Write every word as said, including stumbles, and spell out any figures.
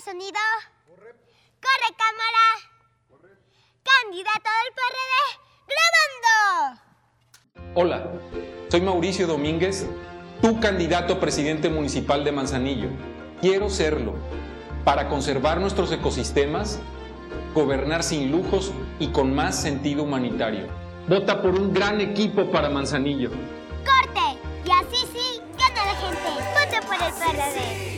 sonido. Corre. Corre, cámara. Corre. Candidato del P R D, grabando. Hola, soy Mauricio Domínguez, tu candidato a presidente municipal de Manzanillo. Quiero serlo para conservar nuestros ecosistemas, gobernar sin lujos y con más sentido humanitario. Vota por un gran equipo para Manzanillo. Corte, y así sí, gana la gente. Vote por el P R D.